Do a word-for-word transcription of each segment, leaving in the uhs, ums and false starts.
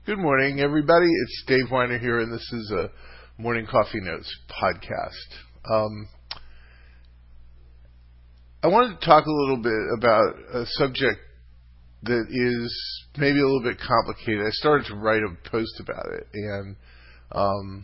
Good morning, everybody. It's Dave Weiner here, and this is a Morning Coffee Notes podcast. Um, I wanted to talk a little bit about a subject that is maybe a little bit complicated. I started to write a post about it, and um,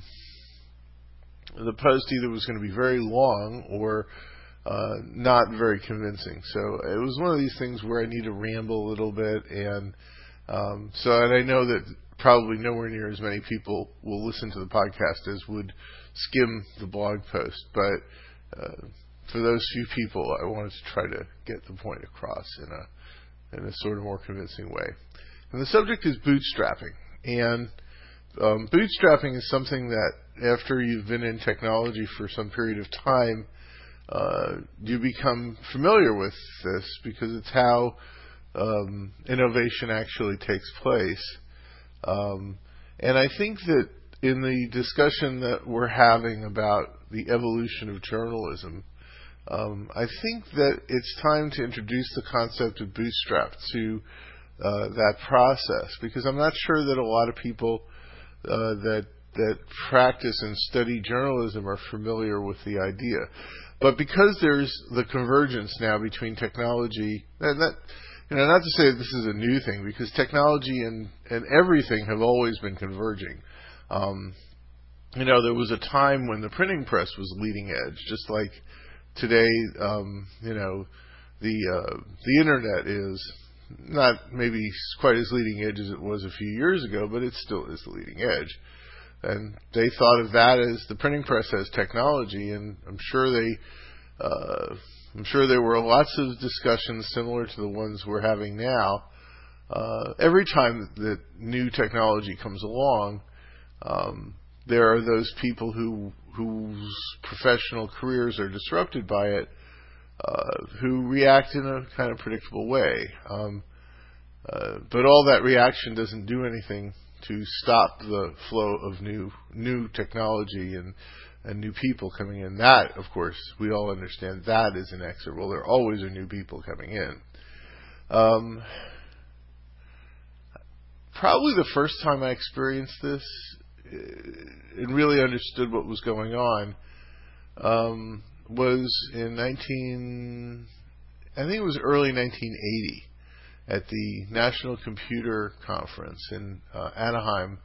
the post either was going to be very long or uh, not very convincing. So it was one of these things where I need to ramble a little bit, and um, so and I know that probably nowhere near as many people will listen to the podcast as would skim the blog post. But uh, for those few people, I wanted to try to get the point across in a in a sort of more convincing way. And the subject is bootstrapping. And um, bootstrapping is something that after you've been in technology for some period of time, uh, you become familiar with this because it's how um, innovation actually takes place. Um, and I think that in the discussion that we're having about the evolution of journalism, um, I think that it's time to introduce the concept of bootstrap to uh, that process, because I'm not sure that a lot of people uh, that that practice and study journalism are familiar with the idea. But because there's the convergence now between technology and that. You know, not to say that this is a new thing, because technology and, and everything have always been converging. Um, you know, there was a time when the printing press was leading edge, just like today. Um, you know, the uh, the internet is not maybe quite as leading edge as it was a few years ago, but it still is the leading edge. And they thought of that as the printing press as technology, and I'm sure they. Uh, I'm sure there were lots of discussions similar to the ones we're having now. Uh, every time that new technology comes along, um, there are those people who whose professional careers are disrupted by it, uh, who react in a kind of predictable way. Um, uh, but all that reaction doesn't do anything to stop the flow of new new technology and and new people coming in. That, of course, we all understand that is inexorable. There always are new people coming in. Um, probably the first time I experienced this and really understood what was going on um, was in nineteen, I think it was early nineteen eighty, at the National Computer Conference in uh, Anaheim.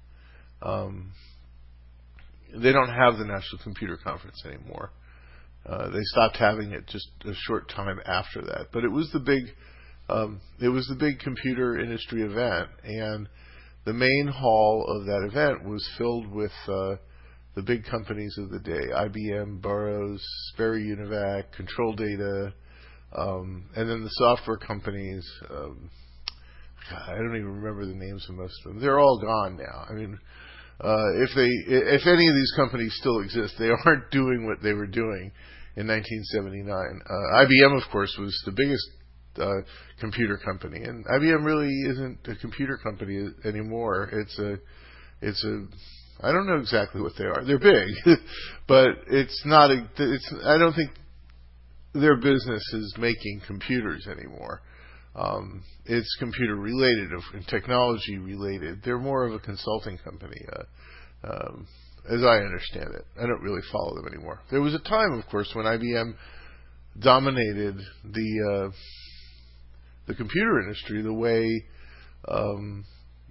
Um, They don't have the National Computer Conference anymore. Uh, they stopped having it just a short time after that. But it was the big, um, it was the big computer industry event, and the main hall of that event was filled with uh, the big companies of the day: I B M, Burroughs, Sperry Univac, Control Data, um, and then the software companies. Um, God, I don't even remember the names of most of them. They're all gone now. I mean. Uh, if they, if any of these companies still exist, they aren't doing what they were doing in nineteen seventy-nine. Uh, I B M, of course, was the biggest uh, computer company, and I B M really isn't a computer company anymore. It's a, it's a, I don't know exactly what they are. They're big, but it's not a. It's I don't think their business is making computers anymore. Um, it's computer related and technology related. They're more of a consulting company, uh, um, as I understand it. I don't really follow them anymore. There was a time, of course, when I B M dominated the uh, the computer industry the way um,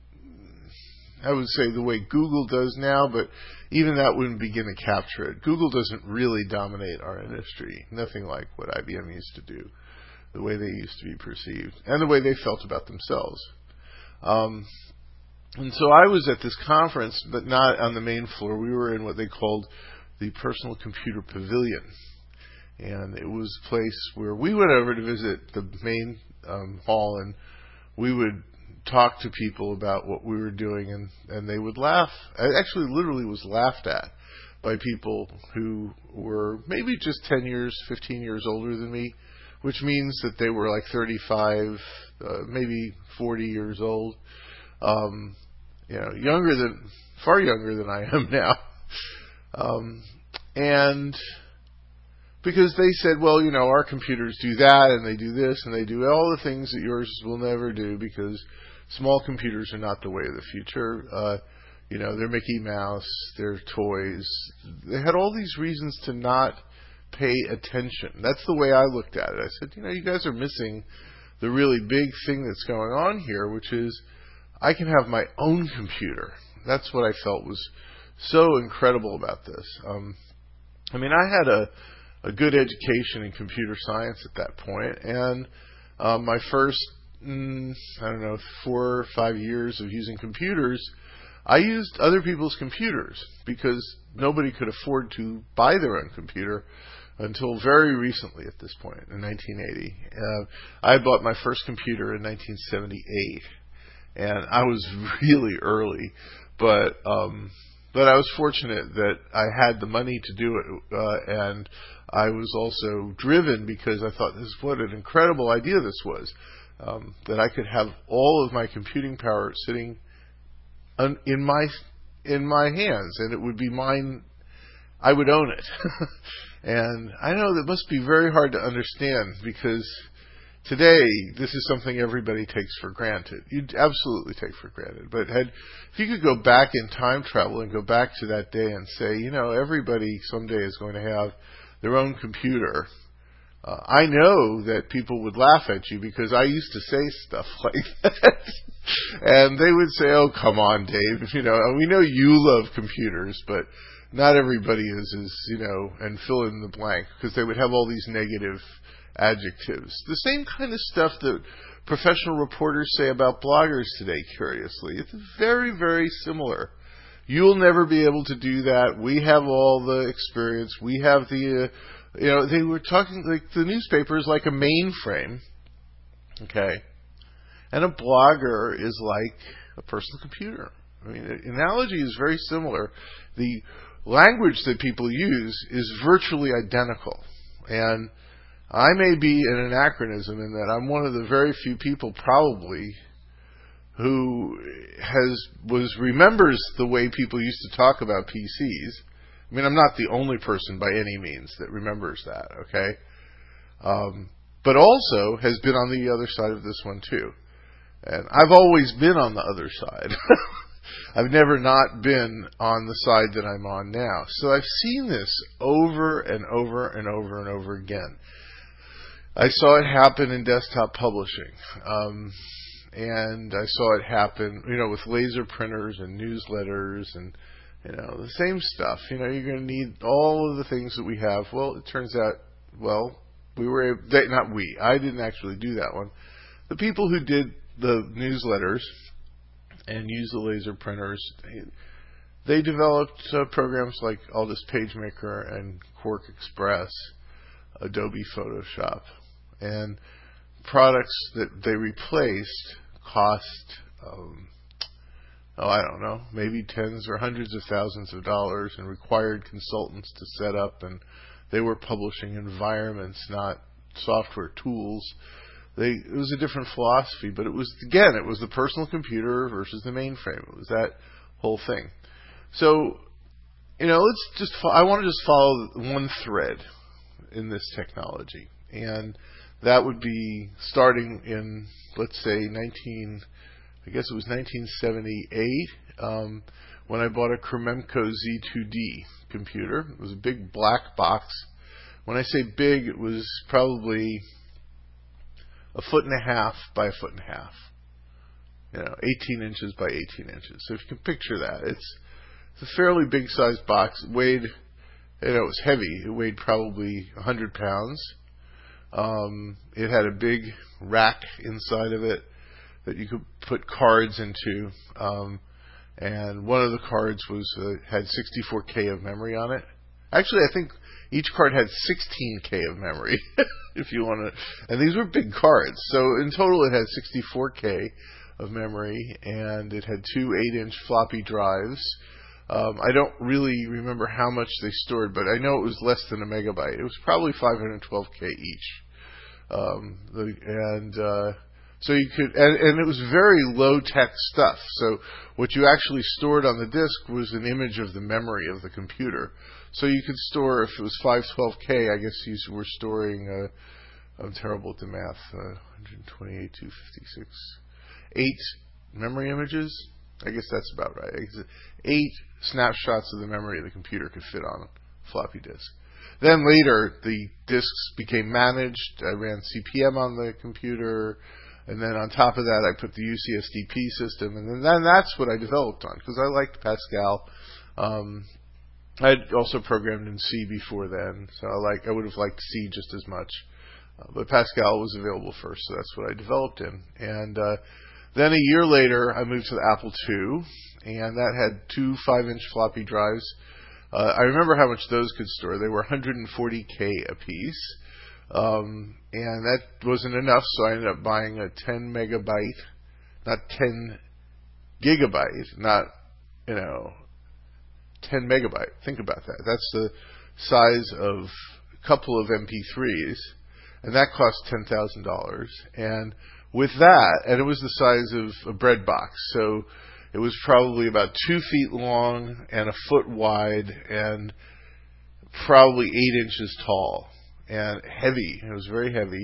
I would say the way Google does now, but even that wouldn't begin to capture it. Google doesn't really dominate our industry. Nothing like what I B M used to do. The way they used to be perceived, and the way they felt about themselves. Um, and so I was at this conference, but not on the main floor. We were in what they called the Personal Computer Pavilion. And it was a place where we went over to visit the main um, hall, and we would talk to people about what we were doing, and, and they would laugh. I actually literally was laughed at by people who were maybe just ten years, fifteen years older than me, which means that they were like thirty-five, uh, maybe forty years old, um, you know, younger than, far younger than I am now. Um, and because they said, well, you know, our computers do that, and they do this, and they do all the things that yours will never do, because small computers are not the way of the future. Uh, you know, they're Mickey Mouse, they're toys. They had all these reasons to not pay attention. That's the way I looked at it. I said, you know, you guys are missing the really big thing that's going on here, which is I can have my own computer. That's what I felt was so incredible about this. Um, I mean, I had a, a good education in computer science at that point, and um, my first, mm, I don't know, four or five years of using computers, I used other people's computers because nobody could afford to buy their own computer until very recently at this point, in nineteen eighty. Uh, I bought my first computer in nineteen seventy-eight, and I was really early, but um, but I was fortunate that I had the money to do it, uh, and I was also driven because I thought, this is what an incredible idea this was, um, that I could have all of my computing power sitting un- in my in my hands, and it would be mine. I would own it. And I know that must be very hard to understand because today this is something everybody takes for granted. You'd absolutely take for granted. But had, if you could go back in time travel and go back to that day and say, you know, everybody someday is going to have their own computer, uh, I know that people would laugh at you because I used to say stuff like that. And they would say, oh, come on, Dave. You know, we know you love computers, but not everybody is, is, you know, and fill in the blank, because they would have all these negative adjectives. The same kind of stuff that professional reporters say about bloggers today, curiously. It's very, very similar. You'll never be able to do that. We have all the experience. We have the, uh, you know, they were talking like the newspaper is like a mainframe, okay? And a blogger is like a personal computer. I mean, the analogy is very similar. The language that people use is virtually identical. And I may be an anachronism in that I'm one of the very few people probably who has was remembers the way people used to talk about P Cs. I mean, I'm not the only person by any means that remembers that, okay? Um, but also has been on the other side of this one too. And I've always been on the other side. I've never not been on the side that I'm on now. So I've seen this over and over and over and over again. I saw it happen in desktop publishing. Um, and I saw it happen, you know, with laser printers and newsletters and, you know, the same stuff. You know, you're going to need all of the things that we have. Well, it turns out, well, we were able, they, not we, I didn't actually do that one. The people who did the newsletters and use the laser printers, they, they developed uh, programs like Aldus PageMaker and Quark Express, Adobe Photoshop, and products that they replaced cost, um, oh, I don't know, maybe tens or hundreds of thousands of dollars, and required consultants to set up, and they were publishing environments, not software tools. They, it was a different philosophy, but it was, again, it was the personal computer versus the mainframe. It was that whole thing. So, you know, let's just, I want to just follow one thread in this technology. And that would be starting in, let's say, nineteen, I guess it was nineteen seventy-eight, um, when I bought a Krememco Z two D computer. It was a big black box. When I say big, it was probably a foot and a half by a foot and a half. You know, eighteen inches by eighteen inches. So if you can picture that, it's, it's a fairly big sized box. It weighed, you know, it was heavy. It weighed probably one hundred pounds. Um, it had a big rack inside of it that you could put cards into. Um, and one of the cards was uh, had sixty-four K of memory on it. Actually, I think each card had sixteen K of memory, if you want to. And these were big cards. So in total, it had sixty-four K of memory, and it had two eight-inch floppy drives. Um, I don't really remember how much they stored, but I know it was less than a megabyte. It was probably five hundred twelve K each. Um, the, and uh, so you could, and, and it was very low-tech stuff. So what you actually stored on the disk was an image of the memory of the computer. So you could store, if it was five twelve K, I guess you were storing, uh, I'm terrible at the math, uh, one hundred twenty-eight, two fifty-six, eight memory images. I guess that's about right. Eight snapshots of the memory the computer could fit on a floppy disk. Then later, the disks became managed. I ran C P M on the computer. And then on top of that, I put the U C S D P system. And then, then that's what I developed on, because I liked Pascal. Um, I had also programmed in C before then, so I, like, I would have liked C just as much. Uh, but Pascal was available first, so that's what I developed in. And uh, then a year later, I moved to the Apple two, and that had two five-inch floppy drives. Uh, I remember how much those could store. They were one hundred forty K apiece. Um, and that wasn't enough, so I ended up buying a ten megabyte, not ten gigabyte, not, you know, ten megabyte. Think about that. That's the size of a couple of M P threes, and that cost ten thousand dollars. And with that, and it was the size of a bread box, so it was probably about two feet long and a foot wide and probably eight inches tall. And heavy. It was very heavy.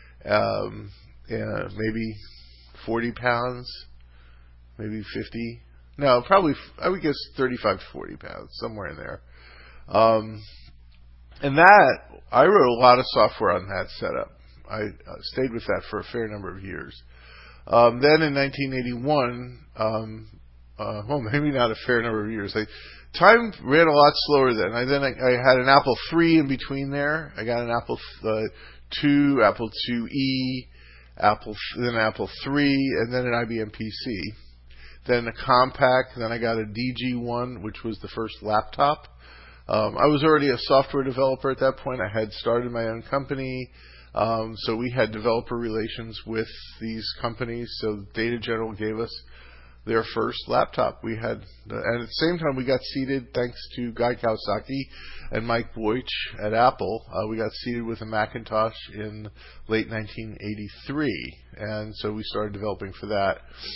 Um, yeah, maybe forty pounds, maybe fifty. No, probably, I would guess thirty-five to forty pounds, somewhere in there. Um, and that, I wrote a lot of software on that setup. I uh, stayed with that for a fair number of years. Um, then in nineteen eighty-one, um, uh, well, maybe not a fair number of years. I, Time ran a lot slower then. I then I, I had an Apple three in between there. I got an Apple uh, two, Apple two E, Apple then Apple three, and then an I B M P C. Then a compact. Then I got a D G one, which was the first laptop. Um, I was already a software developer at that point. I had started my own company, um, so we had developer relations with these companies. So Data General gave us their first laptop. We had, and at the same time, we got seated, thanks to Guy Kawasaki and Mike Boich at Apple. Uh, we got seated with a Macintosh in late nineteen eighty-three, and so we started developing for that.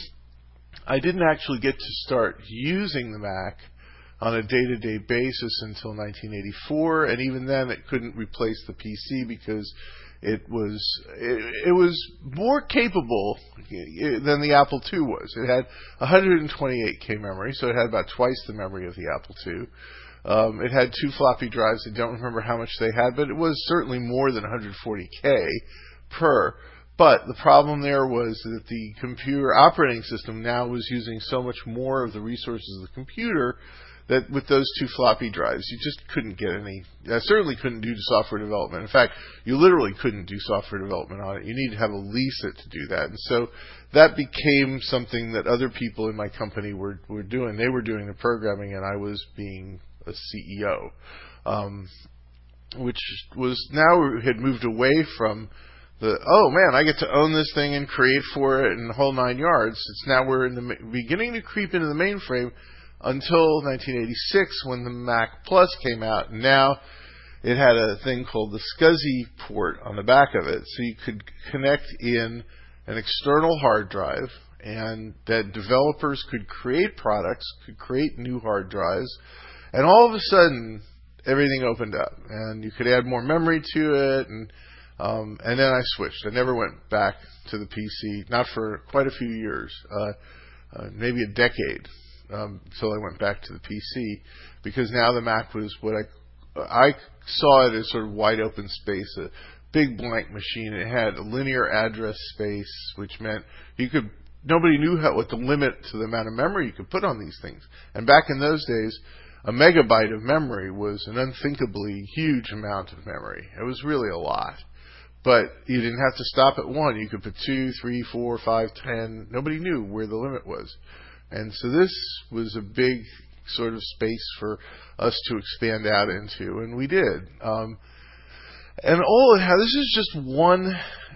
I didn't actually get to start using the Mac on a day-to-day basis until nineteen eighty-four, and even then, it couldn't replace the P C because It was it, it was more capable than the Apple two was. It had one hundred twenty-eight K memory, so it had about twice the memory of the Apple two. Um, it had two floppy drives. I don't remember how much they had, but it was certainly more than one hundred forty K per. But the problem there was that the computer operating system now was using so much more of the resources of the computer that with those two floppy drives, you just couldn't get any, uh, certainly couldn't do software development. In fact, you literally couldn't do software development on it. You needed to have a lease it to do that. And so that became something that other people in my company were, were doing. They were doing the programming, and I was being a C E O, um, which was now we had moved away from the, oh man, I get to own this thing and create for it and the whole nine yards. It's now we're in the beginning to creep into the mainframe, until nineteen eighty-six when the Mac Plus came out. Now it had a thing called the SCSI port on the back of it, so you could connect in an external hard drive, and that developers could create products, could create new hard drives, and all of a sudden everything opened up, and you could add more memory to it, and um, and then I switched. I never went back to the P C, not for quite a few years, uh, uh, maybe a decade. Um, until I went back to the P C, because now the Mac was what I I saw it as sort of wide open space, a big blank machine. It had a linear address space, which meant you could nobody knew how, what the limit to the amount of memory you could put on these things. And back in those days, a megabyte of memory was an unthinkably huge amount of memory. It was really a lot. But you didn't have to stop at one. You could put two, three, four, five, ten. Nobody knew where the limit was. And so this was a big sort of space for us to expand out into, and we did. Um, and all it had, this is just one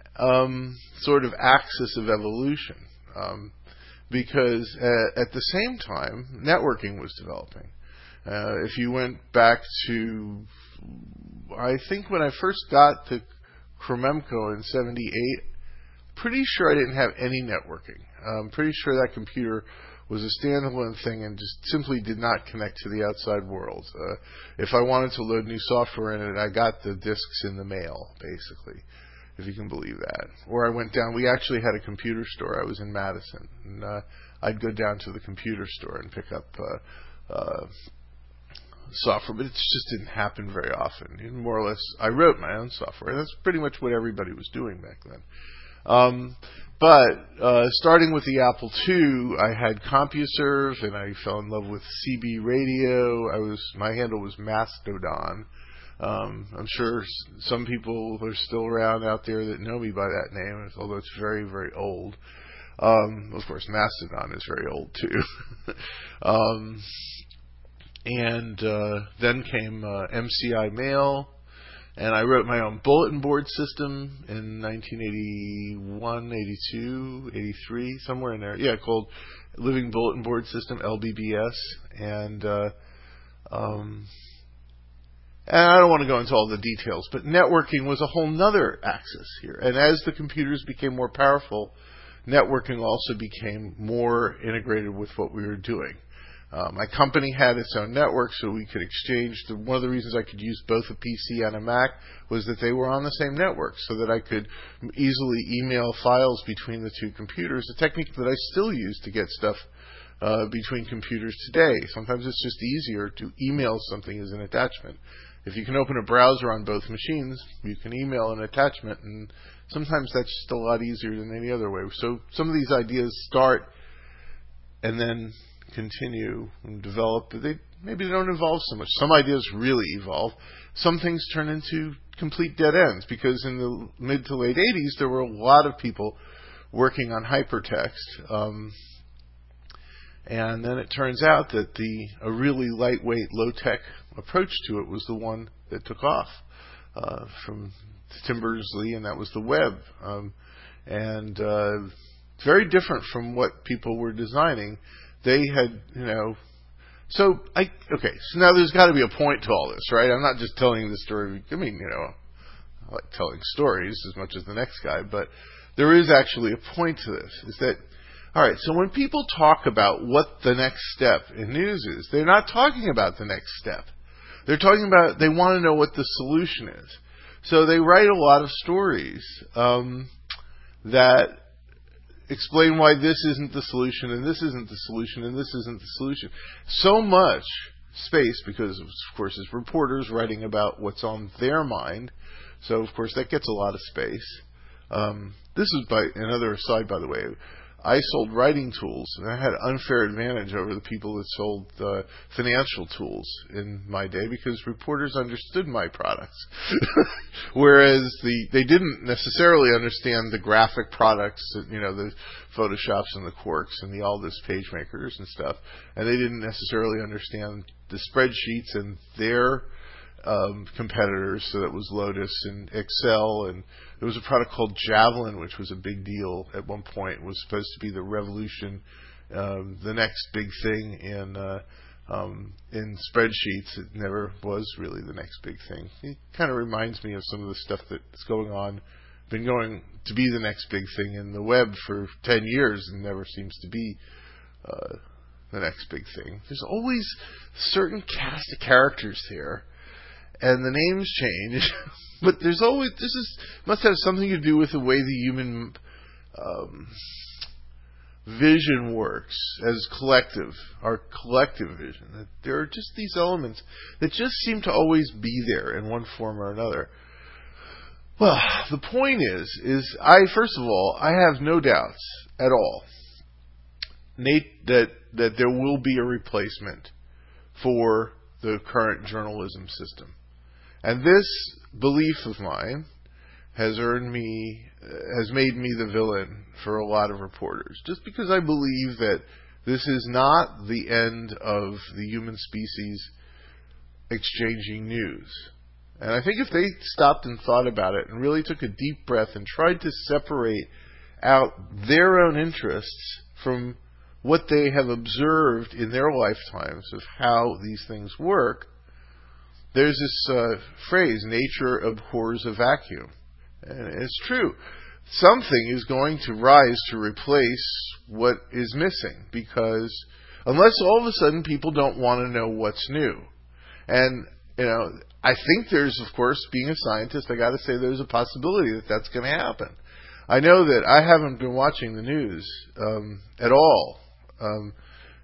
um, sort of axis of evolution, um, because at, at the same time, networking was developing. Uh, if you went back to, I think when I first got to Chromemco in seventy-eight, pretty sure I didn't have any networking. I'm pretty sure that computer was a standalone thing and just simply did not connect to the outside world. Uh, if I wanted to load new software in it, I got the disks in the mail, basically. if you can believe that. Or I went down, we actually had a computer store. I was in Madison, and uh, I'd go down to the computer store and pick up uh, uh, software, but it just didn't happen very often. And more or less, I wrote my own software. That's pretty much what everybody was doing back then. Um, but uh, starting with the Apple two, I had CompuServe, and I fell in love with C B radio. I was my handle was Mastodon. Um, I'm sure some people are still around out there that know me by that name, although it's very, very old. Um, of course, Mastodon is very old too. um, and uh, then came uh, M C I Mail. And I wrote my own bulletin board system in nineteen eighty-one, eighty-two, eighty-three, somewhere in there. Yeah, called Living Bulletin Board System, L B B S. And, uh, um, and I don't want to go into all the details, but networking was a whole nother axis here. And as the computers became more powerful, networking also became more integrated with what we were doing. Uh, my company had its own network, so we could exchange. The, one of the reasons I could use both a P C and a Mac was that they were on the same network, so that I could easily email files between the two computers, a technique that I still use to get stuff uh, between computers today. Sometimes it's just easier to email something as an attachment. If you can open a browser on both machines, you can email an attachment, and sometimes that's just a lot easier than any other way. So some of these ideas start and then continue and develop. They maybe they don't evolve so much. Some ideas really evolve. Some things turn into complete dead ends, because in the mid to late eighties there were a lot of people working on hypertext, um, and then it turns out that the a really lightweight, low-tech approach to it was the one that took off uh, from Tim Berners-Lee, and that was the web. Um, and uh, very different from what people were designing. They had, you know, so I, okay, so now there's got to be a point to all this, right? I'm not just telling the story. I mean, you know, I like telling stories as much as the next guy, but there is actually a point to this, is that, all right, so when people talk about what the next step in news is, they're not talking about the next step. They're talking about, they want to know what the solution is. So they write a lot of stories um, that explain why this isn't the solution, and this isn't the solution, and this isn't the solution. So much space, because, of course, it's reporters writing about what's on their mind. So, of course, that gets a lot of space. Um, this is by another aside, by the way. I sold writing tools, and I had an unfair advantage over the people that sold uh, financial tools in my day, because reporters understood my products, whereas the they didn't necessarily understand the graphic products, you know, the Photoshops and the Quarks and the Aldus PageMakers and stuff, and they didn't necessarily understand the spreadsheets and their Um, competitors. So that was Lotus and Excel, and there was a product called Javelin, which was a big deal at one point. It was supposed to be the revolution, um, the next big thing in uh, um, in spreadsheets. It never was really the next big thing. It kind of reminds me of some of the stuff that's going on, been going to be the next big thing in the web for ten years, and never seems to be uh, the next big thing. There's always a certain cast of characters here, and the names change, but there's always, this is, must have something to do with the way the human um, vision works as collective, our collective vision. That there are just these elements that just seem to always be there in one form or another. Well, the point is, is I, first of all, I have no doubts at all, Nate, that, that there will be a replacement for the current journalism system. And this belief of mine has earned me, has made me the villain for a lot of reporters. Just because I believe that this is not the end of the human species exchanging news. And I think if they stopped and thought about it and really took a deep breath and tried to separate out their own interests from what they have observed in their lifetimes of how these things work, there's this uh, phrase, nature abhors a vacuum. And it's true. Something is going to rise to replace what is missing, because unless all of a sudden people don't want to know what's new. And, you know, I think there's, of course, being a scientist, I got to say there's a possibility that that's going to happen. I know that I haven't been watching the news um, at all um,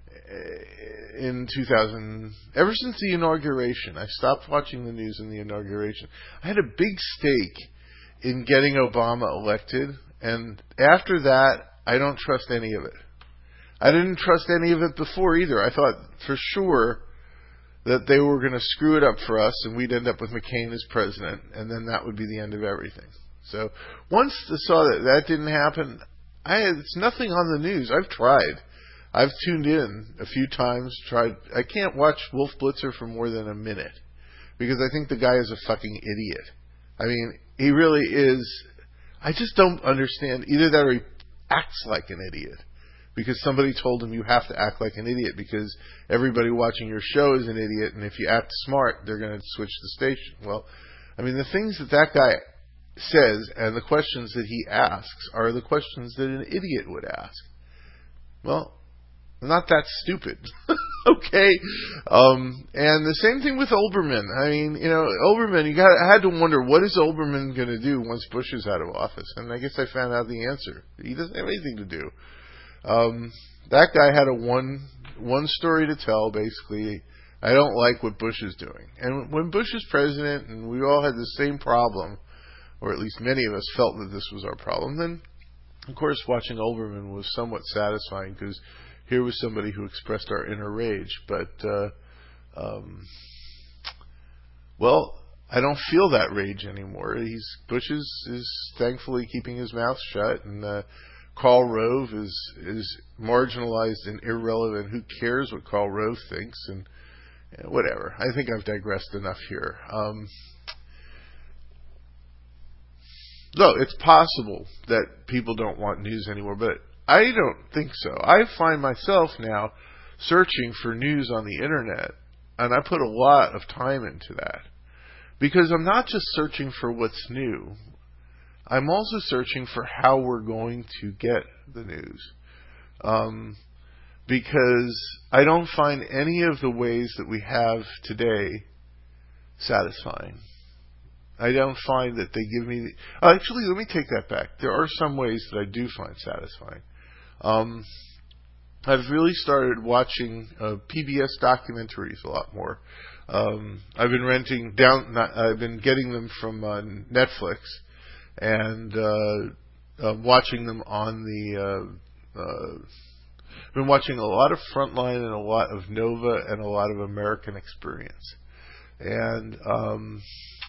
in two thousand. Ever since the inauguration, I stopped watching the news in the inauguration. I had a big stake in getting Obama elected, and after that, I don't trust any of it. I didn't trust any of it before either. I thought for sure that they were going to screw it up for us and we'd end up with McCain as president, and then that would be the end of everything. So once I saw that that didn't happen, I had, it's nothing on the news. I've tried. I've tuned in a few times, tried. I can't watch Wolf Blitzer for more than a minute because I think the guy is a fucking idiot. I mean, he really is. I just don't understand either that or he acts like an idiot. Because somebody told him you have to act like an idiot because everybody watching your show is an idiot, and if you act smart, they're going to switch the station. Well, I mean, the things that that guy says and the questions that he asks are the questions that an idiot would ask. Well, I'm not that stupid. Okay? Um, and the same thing with Olbermann. I mean, you know, Olbermann, you got, I had to wonder, what is Olbermann going to do once Bush is out of office? And I guess I found out the answer. He doesn't have anything to do. Um, that guy had a one one story to tell, basically. I don't like what Bush is doing. And when Bush is president and we all had the same problem, or at least many of us felt that this was our problem, then, of course, watching Olbermann was somewhat satisfying because here was somebody who expressed our inner rage. But, uh, um, well, I don't feel that rage anymore. He's Bush is, is thankfully keeping his mouth shut, and uh, Karl Rove is is marginalized and irrelevant. Who cares what Karl Rove thinks? And you know, whatever. I think I've digressed enough here. Um, no, it's possible that people don't want news anymore, but I don't think so. I find myself now searching for news on the internet, and I put a lot of time into that because I'm not just searching for what's new. I'm also searching for how we're going to get the news. Um, because I don't find any of the ways that we have today satisfying. I don't find that they give me... The, actually, let me take that back. There are some ways that I do find satisfying. Um, I've really started watching uh, P B S documentaries a lot more. Um, I've been renting down... Not, I've been getting them from uh, Netflix and uh, uh, watching them on the... Uh, uh, I've been watching a lot of Frontline and a lot of Nova and a lot of American Experience. And um,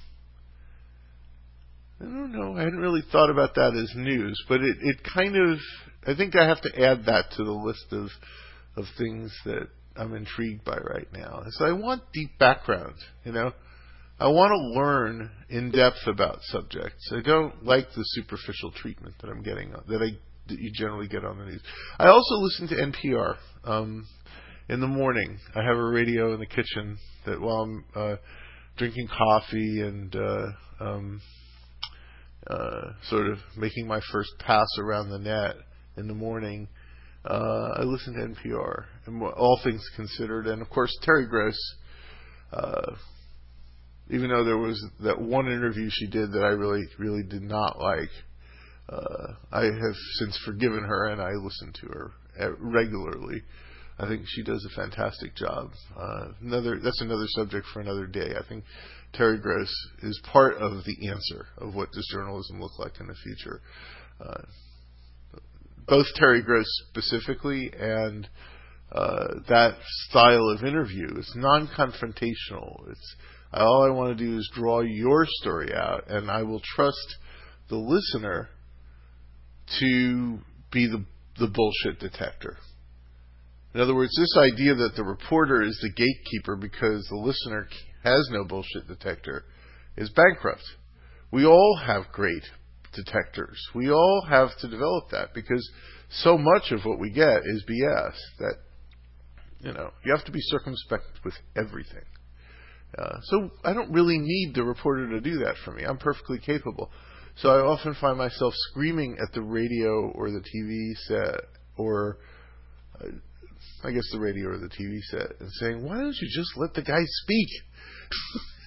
I don't know, I hadn't really thought about that as news, but it, it kind of, I think I have to add that to the list of of things that I'm intrigued by right now. So I want deep background, you know. I want to learn in depth about subjects. I don't like the superficial treatment that I'm getting, that I that you generally get on the news. I also listen to N P R um, in the morning. I have a radio in the kitchen that while I'm uh, drinking coffee and uh, um, uh, sort of making my first pass around the net in the morning, uh, I listen to N P R, and all things considered. And of course, Terry Gross, uh, even though there was that one interview she did that I really, really did not like, Uh, I have since forgiven her, and I listen to her regularly. I think she does a fantastic job. Uh, another that's another subject for another day. I think Terry Gross is part of the answer of what does journalism look like in the future. Uh, both Terry Gross specifically and uh, that style of interview. It's non-confrontational. It's all I want to do is draw your story out, and I will trust the listener to be the the bullshit detector. In other words, this idea that the reporter is the gatekeeper because the listener has no bullshit detector is bankrupt. We all have great detectors. We all have to develop that because so much of what we get is B S that, you know, you have to be circumspect with everything. Uh, so I don't really need the reporter to do that for me. I'm perfectly capable. So I often find myself screaming at the radio or the T V set, or uh, I guess the radio or the T V set, and saying, "Why don't you just let the guy speak?"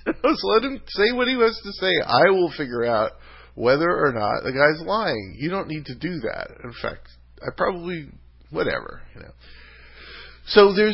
So let him say what he wants to say. I will figure out whether or not the guy's lying. You don't need to do that. In fact, I probably, whatever, you know. So there's,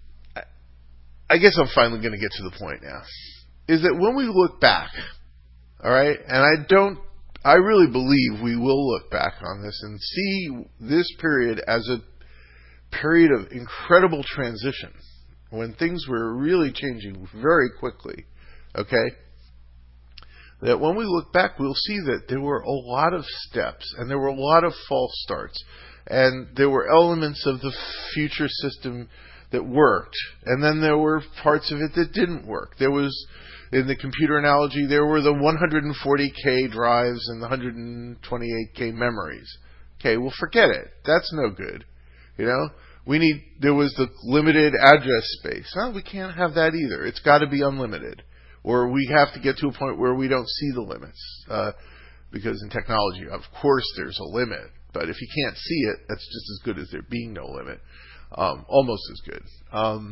I guess I'm finally going to get to the point now, is that when we look back, all right, and I don't, I really believe we will look back on this and see this period as a period of incredible transition, when things were really changing very quickly, okay? That when we look back, we'll see that there were a lot of steps, and there were a lot of false starts, and there were elements of the future system that worked, and then there were parts of it that didn't work. There was, in the computer analogy, there were the one hundred forty K drives and the one hundred twenty-eight K memories. Okay, well, forget it. That's no good. You know, we need, there was the limited address space. Well, we can't have that either. It's got to be unlimited. Or we have to get to a point where we don't see the limits. Uh, because in technology, of course, there's a limit. But if you can't see it, that's just as good as there being no limit. Um, almost as good. Um,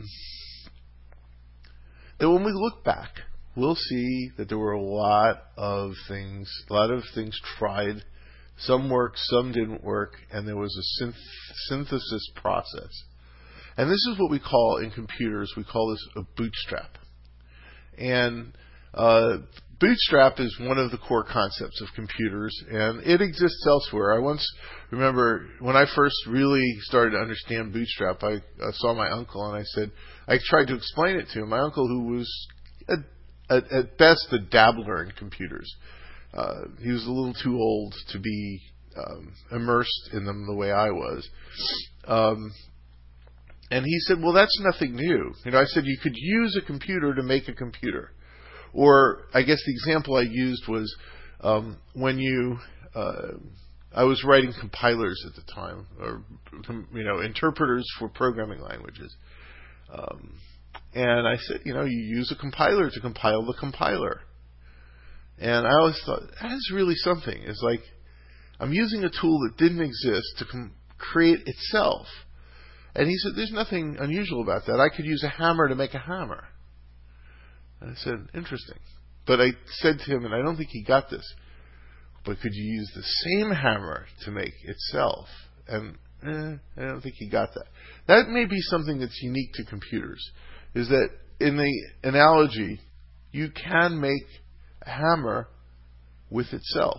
then when we look back, we'll see that there were a lot of things, a lot of things tried. Some worked, some didn't work, and there was a synth- synthesis process. And this is what we call, in computers, we call this a bootstrap. And uh, bootstrap is one of the core concepts of computers, and it exists elsewhere. I once remember when I first really started to understand bootstrap, I, I saw my uncle, and I said, I tried to explain it to him. My uncle, who was a, a, at best a dabbler in computers. Uh, he was a little too old to be um, immersed in them the way I was. Um, and he said, well, that's nothing new. You know, I said, you could use a computer to make a computer. Or I guess the example I used was um, when you, uh, I was writing compilers at the time, or, you know, interpreters for programming languages. Um, and I said, you know, you use a compiler to compile the compiler. And I always thought, that is really something. It's like, I'm using a tool that didn't exist to com- create itself. And he said, there's nothing unusual about that. I could use a hammer to make a hammer. And I said, interesting. But I said to him, and I don't think he got this, but could you use the same hammer to make itself? And eh, I don't think he got that. That may be something that's unique to computers, is that in the analogy, you can make a hammer with itself.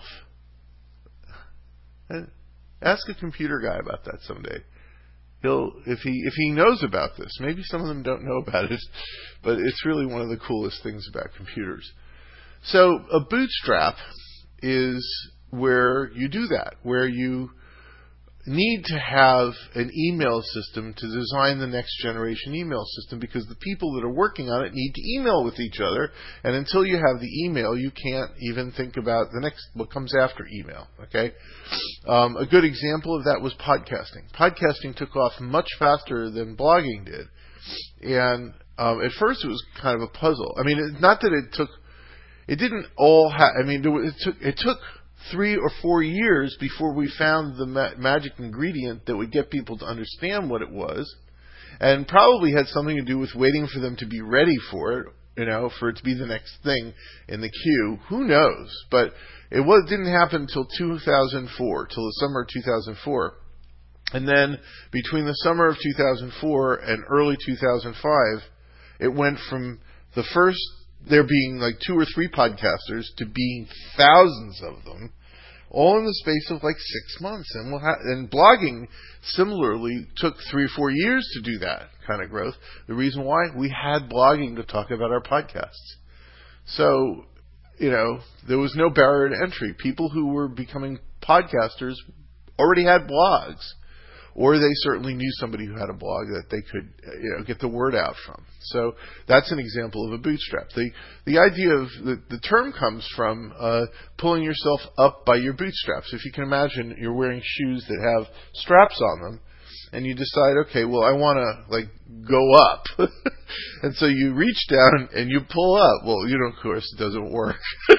Ask a computer guy about that someday. He'll, if he if he knows about this, maybe some of them don't know about it, but it's really one of the coolest things about computers. So a bootstrap is where you do that, where you need to have an email system to design the next generation email system, because the people that are working on it need to email with each other, and until you have the email, you can't even think about the next, what comes after email, okay? Um, a good example of that was podcasting. Podcasting took off much faster than blogging did, and um, at first it was kind of a puzzle. I mean, it, not that it took, it didn't all have, I mean, it took, it took three or four years before we found the ma- magic ingredient that would get people to understand what it was, and probably had something to do with waiting for them to be ready for it, you know, for it to be the next thing in the queue. Who knows? But it was, didn't happen until two thousand four, till the summer of two thousand four. And then between the summer of two thousand four and early two thousand five, it went from the first, there being like two or three podcasters, to being thousands of them, all in the space of like six months. And we'll ha- and blogging similarly took three or four years to do that kind of growth. The reason why? We had blogging to talk about our podcasts. So, you know, there was no barrier to entry. People who were becoming podcasters already had blogs, or they certainly knew somebody who had a blog that they could, you know, get the word out from. So that's an example of a bootstrap. The the idea of the, the term comes from uh, pulling yourself up by your bootstraps. If you can imagine, you're wearing shoes that have straps on them, and you decide, okay, well, I want to like go up, and so you reach down and you pull up. Well, you know, of course, it doesn't work.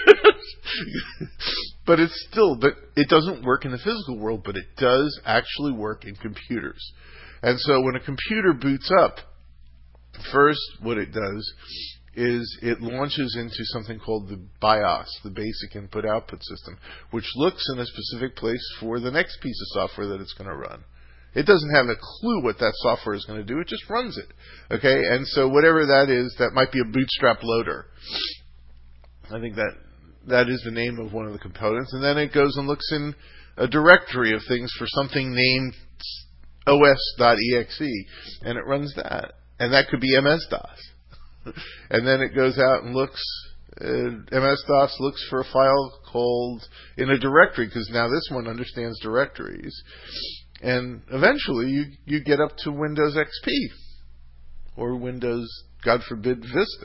But it's still, but it doesn't work in the physical world, but it does actually work in computers. And so when a computer boots up, first what it does is it launches into something called the BIOS, the basic input output system, which looks in a specific place for the next piece of software that it's going to run. It doesn't have a clue what that software is going to do. It just runs it. Okay? And so whatever that is, that might be a bootstrap loader. I think that that is the name of one of the components. And then it goes and looks in a directory of things for something named O S dot E X E, and it runs that. And that could be M S DOS. And then it goes out and looks, uh, M S DOS looks for a file called, in a directory, because now this one understands directories. And eventually you, you get up to Windows X P. Or Windows, God forbid, Vista.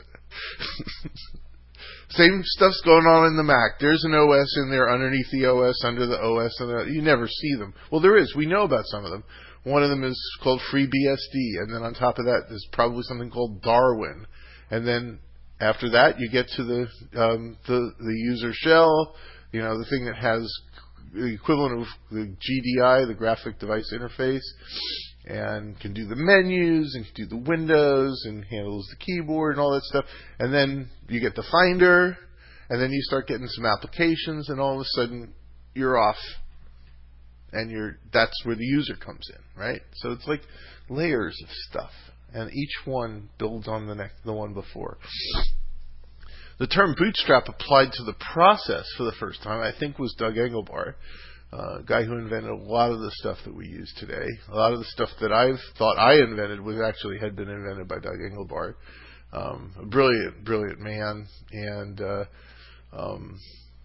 Same stuff's going on in the Mac. There's an O S in there underneath the O S, under the O S. And the, you never see them. Well, there is. We know about some of them. One of them is called FreeBSD. And then on top of that, there's probably something called Darwin. And then after that, you get to the um, the, the user shell, you know, the thing that has the equivalent of the G D I, the graphic device interface, and can do the menus, and can do the windows, and handles the keyboard and all that stuff. And then you get the Finder, and then you start getting some applications, and all of a sudden you're off. And you're that's where the user comes in, right? So it's like layers of stuff. And each one builds on the next, the one before. The term bootstrap applied to the process for the first time, I think, was Doug Engelbart, uh, a guy who invented a lot of the stuff that we use today. A lot of the stuff that I've thought I invented was actually had been invented by Doug Engelbart. Um, a brilliant, brilliant man, and uh, um,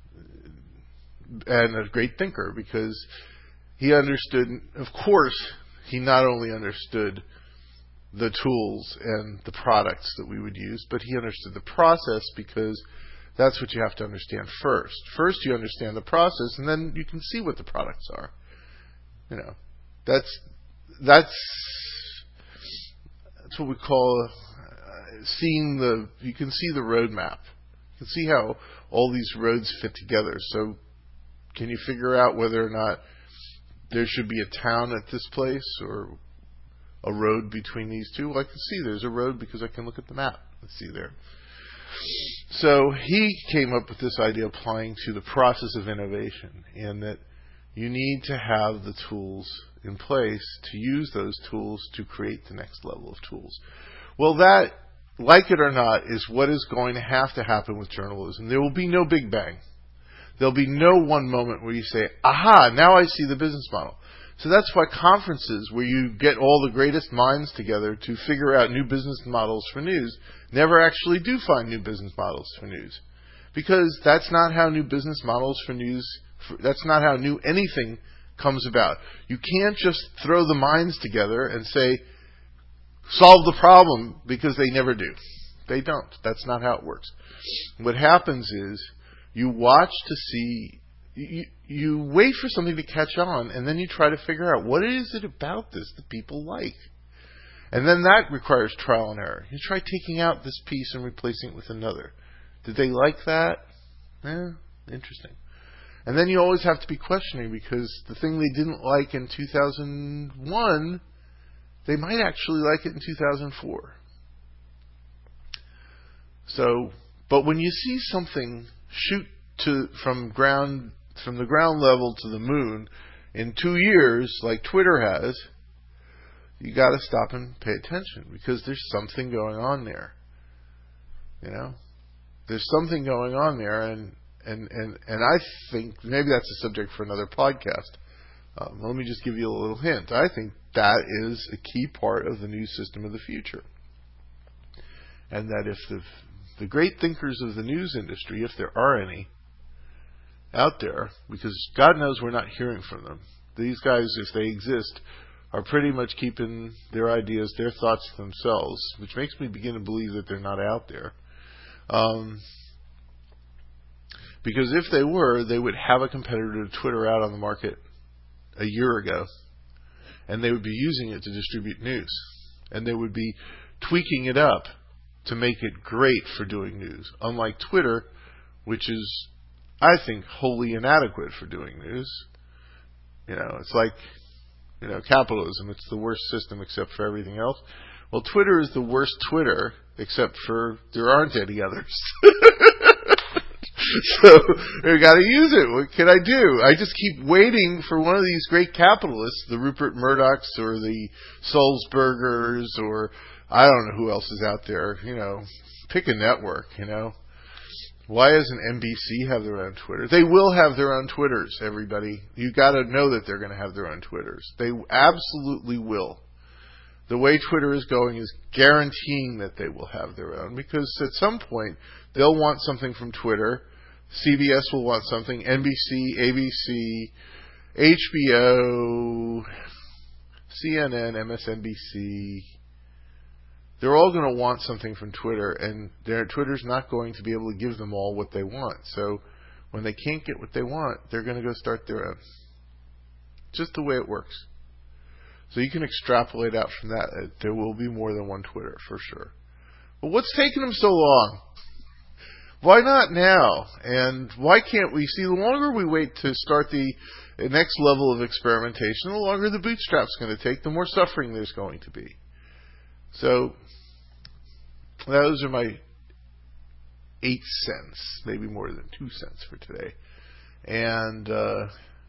and a great thinker, because he understood. Of course, he not only understood the tools and the products that we would use, but he understood the process, because that's what you have to understand first. First you understand the process, and then you can see what the products are. You know, that's that's that's what we call uh, seeing the. You can see the roadmap. You can see how all these roads fit together. So, can you figure out whether or not there should be a town at this place, or a road between these two? Well, I can see there's a road because I can look at the map and see there. So he came up with this idea applying to the process of innovation, and that you need to have the tools in place to use those tools to create the next level of tools. Well, that, like it or not, is what is going to have to happen with journalism. There will be no big bang. There'll be no one moment where you say, aha, now I see the business model. So that's why conferences where you get all the greatest minds together to figure out new business models for news never actually do find new business models for news. Because that's not how new business models for news, that's not how new anything comes about. You can't just throw the minds together and say, solve the problem, because they never do. They don't. That's not how it works. What happens is you watch to see... You, you wait for something to catch on, and then you try to figure out what is it about this that people like. And then that requires trial and error. You try taking out this piece and replacing it with another. Did they like that? Eh, interesting. And then you always have to be questioning, because the thing they didn't like in two thousand one, they might actually like it in two thousand four. So, but when you see something shoot to from ground from the ground level to the moon in two years, like Twitter has, you got to stop and pay attention, because there's something going on there. You know, there's something going on there, and and and and I think maybe that's a subject for another podcast. Um, let me just give you a little hint. I think that is a key part of the news system of the future, and that if the the great thinkers of the news industry, if there are any out there, because God knows we're not hearing from them. These guys, if they exist, are pretty much keeping their ideas, their thoughts to themselves, which makes me begin to believe that they're not out there. Um, because if they were, they would have a competitor to Twitter out on the market a year ago, and they would be using it to distribute news, and they would be tweaking it up to make it great for doing news, unlike Twitter, which is, I think, wholly inadequate for doing news. You know, it's like, you know, capitalism. It's the worst system except for everything else. Well, Twitter is the worst Twitter except for there aren't any others. So I got to use it. What can I do? I just keep waiting for one of these great capitalists, the Rupert Murdochs or the Sulzbergers, or I don't know who else is out there. You know, pick a network. You know, why doesn't N B C have their own Twitter? They will have their own Twitters. Everybody, you got to know that they're going to have their own Twitters. They absolutely will. The way Twitter is going is guaranteeing that they will have their own, because at some point they'll want something from Twitter. C B S will want something. N B C, A B C, H B O, C N N, M S N B C. They're all going to want something from Twitter, and their Twitter's not going to be able to give them all what they want. So when they can't get what they want, they're going to go start their own. Just the way it works. So you can extrapolate out from that that there will be more than one Twitter, for sure. But what's taking them so long? Why not now? And why can't we see, the longer we wait to start the next level of experimentation, the longer the bootstrap's going to take, the more suffering there's going to be. So those are my eight cents, maybe more than two cents for today. And uh,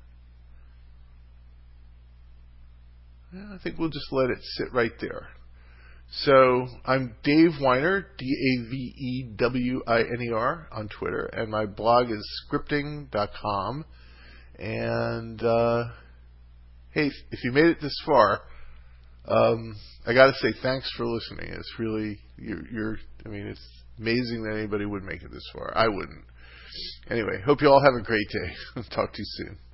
I think we'll just let it sit right there. So I'm Dave Winer, D A V E W I N E R on Twitter, and my blog is scripting dot com. And uh, hey, if you made it this far, um, I got to say thanks for listening. It's really you're, you're. I mean, it's amazing that anybody would make it this far. I wouldn't. Anyway, hope you all have a great day. Talk to you soon.